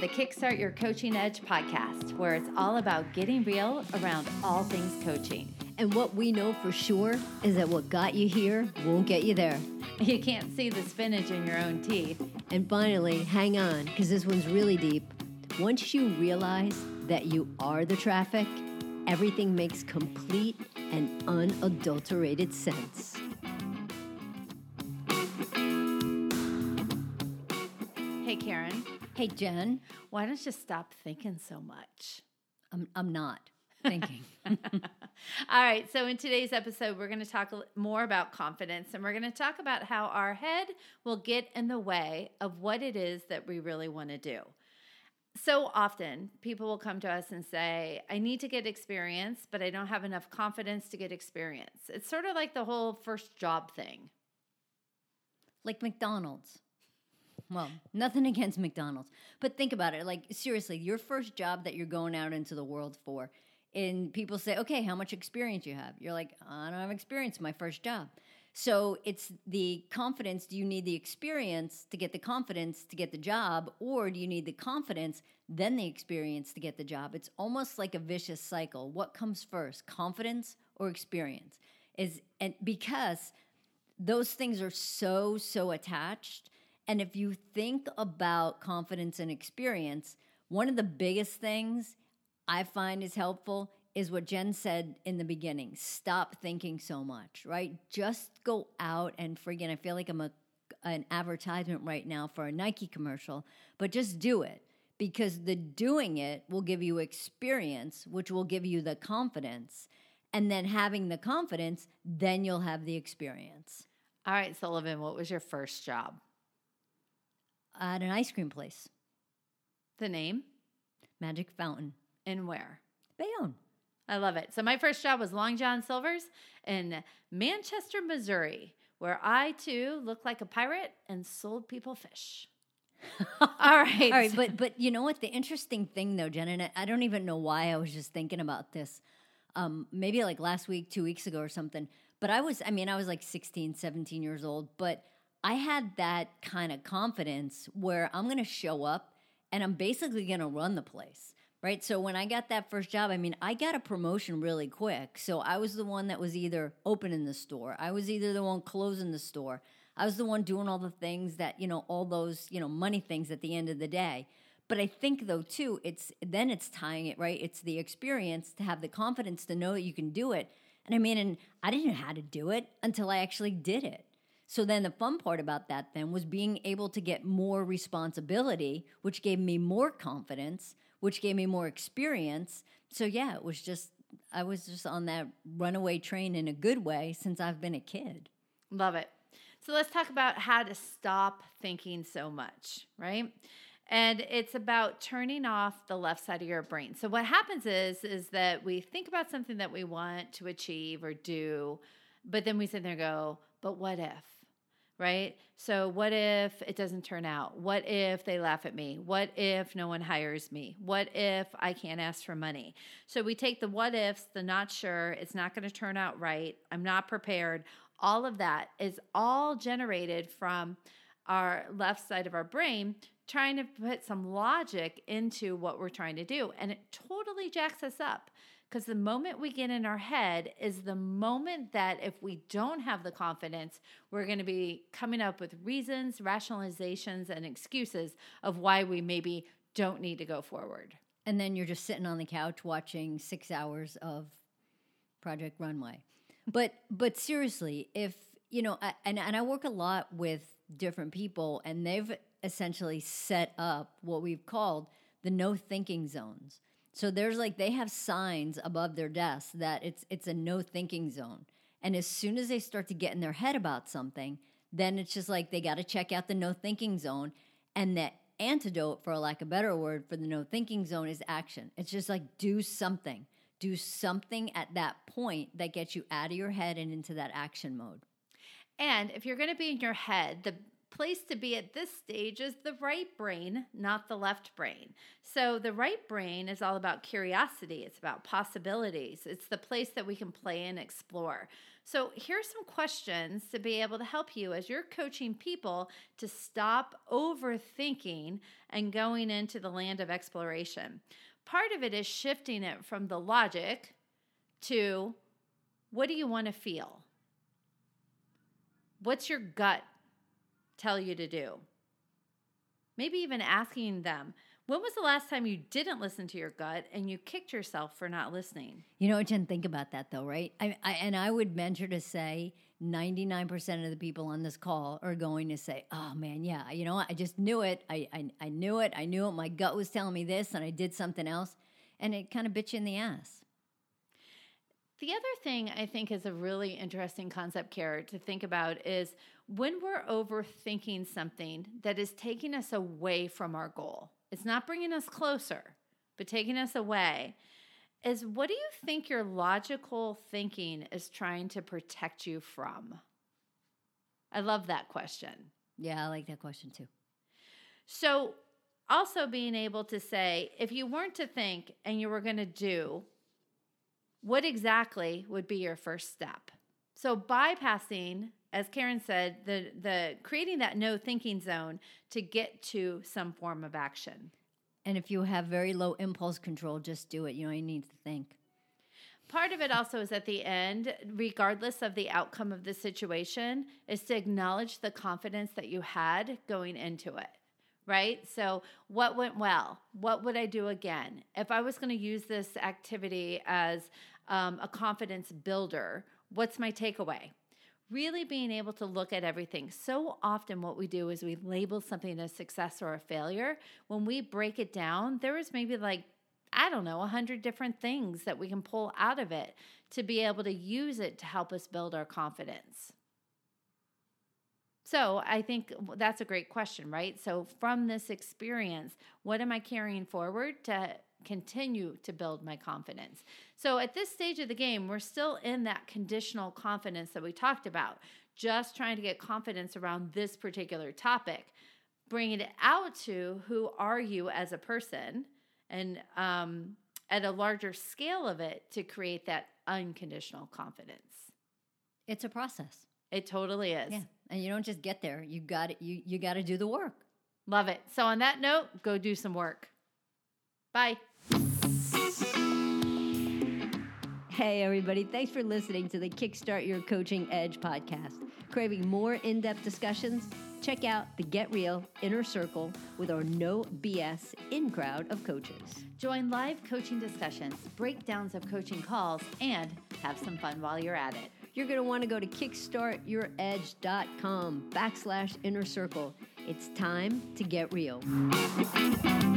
the Kickstart Your Coaching Edge podcast, where it's all about getting real around all things coaching. And what we know for sure is that what got you here won't get you there. You can't see the spinach in your own teeth. And finally, hang on, because this one's really deep. Once you realize that you are the traffic, everything makes complete and unadulterated sense. Hey, Karen. Hey, Jen. Why don't you stop thinking so much? I'm not thinking. All right. So in today's episode, we're going to talk more about confidence, and we're going to talk about how our head will get in the way of what it is that we really want to do. So often people will come to us and say, I need to get experience, but I don't have enough confidence to get experience. It's sort of like the whole first job thing. Like McDonald's. Well, nothing against McDonald's, but think about it. Like, seriously, your first job that you're going out into the world for, and people say, okay, how much experience you have? You're like, I don't have experience, my first job. So it's the confidence. Do you need the experience to get the confidence to get the job, or do you need the confidence, then the experience to get the job? It's almost like a vicious cycle. What comes first, confidence or experience? And because those things are so attached. And if you think about confidence and experience, one of the biggest things I find is helpful is what Jen said in the beginning. Stop thinking so much, right? Just go out and friggin', I feel like I'm an advertisement right now for a Nike commercial, but just do it, because the doing it will give you experience, which will give you the confidence. And then having the confidence, then you'll have the experience. All right, Sullivan, what was your first job? At an ice cream place. The name? Magic Fountain. And where? Bayonne. I love it. So my first job was Long John Silver's in Manchester, Missouri, where I, too, looked like a pirate and sold people fish. All right. All right, but you know what? The interesting thing, though, Jen, and I don't even know why I was just thinking about this, maybe like last week, 2 weeks ago or something, but I was like 16, 17 years old, but I had that kind of confidence where I'm going to show up and I'm basically going to run the place, right? So when I got that first job, I got a promotion really quick. So I was the one that was either opening the store. I was either the one closing the store. I was the one doing all the things that, all those, money things at the end of the day. But I think, though, too, it's tying it, right? It's the experience to have the confidence to know that you can do it. And I didn't know how to do it until I actually did it. So then the fun part about that then was being able to get more responsibility, which gave me more confidence, which gave me more experience. So yeah, I was just on that runaway train in a good way since I've been a kid. Love it. So let's talk about how to stop thinking so much, right? And it's about turning off the left side of your brain. So what happens is that we think about something that we want to achieve or do, but then we sit there and go, but what if? Right? So what if it doesn't turn out? What if they laugh at me? What if no one hires me? What if I can't ask for money? So we take the what ifs, the not sure, it's not going to turn out right, I'm not prepared. All of that is all generated from our left side of our brain trying to put some logic into what we're trying to do. And it totally jacks us up. Because the moment we get in our head is the moment that if we don't have the confidence, we're going to be coming up with reasons, rationalizations, and excuses of why we maybe don't need to go forward. And then you're just sitting on the couch watching 6 hours of Project Runway. But seriously, if, and I work a lot with different people, and they've essentially set up what we've called the no thinking zones. So they have signs above their desk that it's a no thinking zone. And as soon as they start to get in their head about something, then it's just like they got to check out the no thinking zone. And the antidote, for lack of a better word, for the no thinking zone is action. It's just like do something. Do something at that point that gets you out of your head and into that action mode. And if you're going to be in your head, the place to be at this stage is the right brain, not the left brain. So the right brain is all about curiosity. It's about possibilities. It's the place that we can play and explore. So here's some questions to be able to help you as you're coaching people to stop overthinking and going into the land of exploration. Part of it is shifting it from the logic to what do you want to feel? What's your gut tell you to do? Maybe even asking them, when was the last time you didn't listen to your gut and you kicked yourself for not listening? You know, Jen, think about that though, right? I would venture to say 99% of the people on this call are going to say, oh man, yeah, you know what? I just knew it. I knew it. I knew it. My gut was telling me this and I did something else. And it kind of bit you in the ass. The other thing I think is a really interesting concept, Kara, to think about is when we're overthinking something that is taking us away from our goal. It's not bringing us closer, but taking us away. Is what do you think your logical thinking is trying to protect you from? I love that question. Yeah, I like that question too. So also being able to say, if you weren't to think and you were going to do, what exactly would be your first step? So bypassing, as Karen said, the creating that no thinking zone to get to some form of action. And if you have very low impulse control, just do it. You don't even need to think. Part of it also is at the end, regardless of the outcome of the situation, is to acknowledge the confidence that you had going into it, right? So what went well? What would I do again? If I was going to use this activity as a confidence builder, what's my takeaway? Really being able to look at everything. So often what we do is we label something as success or a failure. When we break it down, there is maybe 100 different things that we can pull out of it to be able to use it to help us build our confidence. So I think that's a great question, right? So from this experience, what am I carrying forward to continue to build my confidence? So at this stage of the game, we're still in that conditional confidence that we talked about, just trying to get confidence around this particular topic, bringing it out to who are you as a person, and at a larger scale of it to create that unconditional confidence. It's a process. It totally is. Yeah. And you don't just get there. You got it. You got to do the work. Love it. So on that note, go do some work. Bye. Hey, everybody. Thanks for listening to the Kickstart Your Coaching Edge podcast. Craving more in-depth discussions? Check out the Get Real Inner Circle with our no BS in-crowd of coaches. Join live coaching discussions, breakdowns of coaching calls, and have some fun while you're at it. You're going to want to go to kickstartyouredge.com/inner circle. It's time to get real.